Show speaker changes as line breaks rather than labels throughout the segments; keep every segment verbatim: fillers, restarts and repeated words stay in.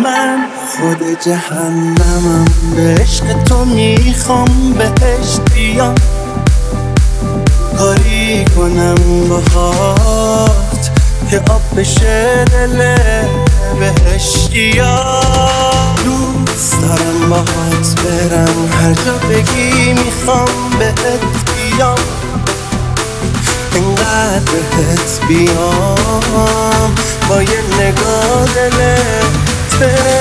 من خود جهنمم، به عشق تو میخوام بهش بیام، کاری کنم باهات که آب بشه دل بهشتیا. دوست دارم باهات برم هر جا بگی میخوام بهت بیام، انقدر بهت بیام با یه نگاه دلت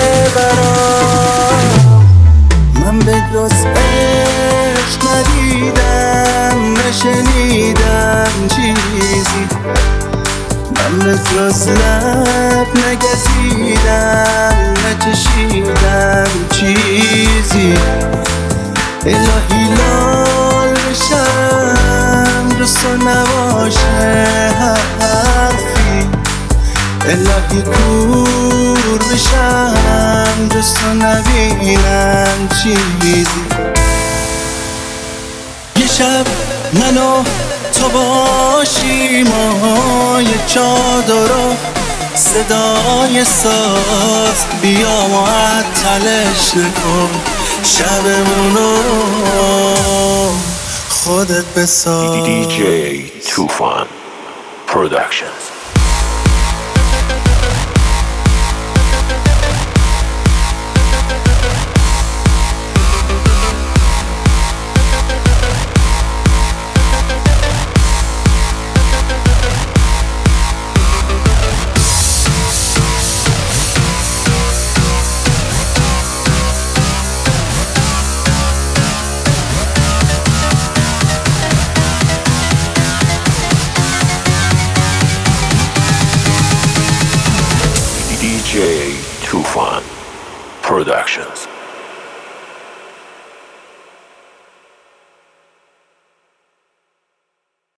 ببرم. من به جز عشق ندیدم نشنیدم چیزی، من به جز لب نگزیدم نچشیدم چیزی. الهی لال بشم جز تو نباشه حرفی، الهی دور بشم جز تو نبینم چیزی. یه شب منو تو باشیم و یه چادر و صدای ساز، بیا معطلش نکن شبمونو خودت بساز.
دی جی Tufan Productions. D J Tufan Productions.